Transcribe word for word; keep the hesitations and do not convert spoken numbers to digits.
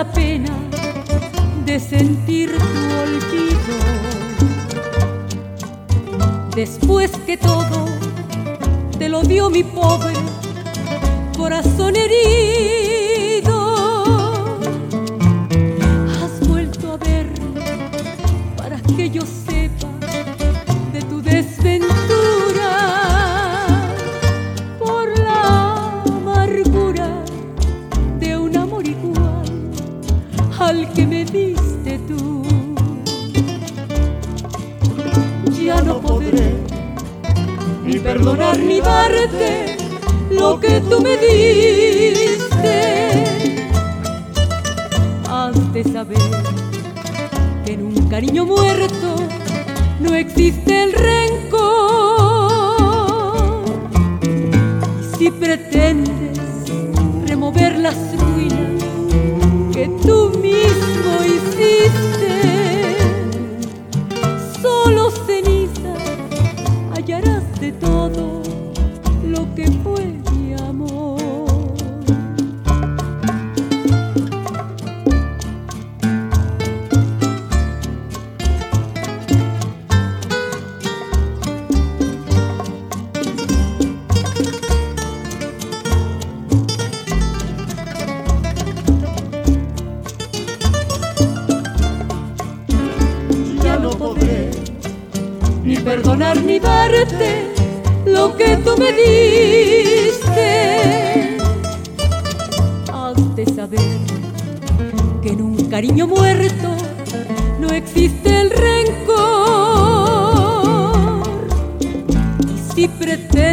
la pena de sentir tu olvido. Después que todo te lo dio mi pobre corazón herido, has vuelto a verme para que yo sepa de tu desventura, por la amargura de un amor igual al que me diste tú. Ya no podré ni perdonar ni darte lo que tú me diste. Has de saber que en un cariño muerto no existe el rencor. Y si pretendes remover las ruinas que tú mismo hiciste, solo cenizas hallarás de todo lo que fue mi amor. Ya no podré ni perdonar ni darte lo que tú me diste. Has de saber que en un cariño muerto no existe el rencor. Y si pretendes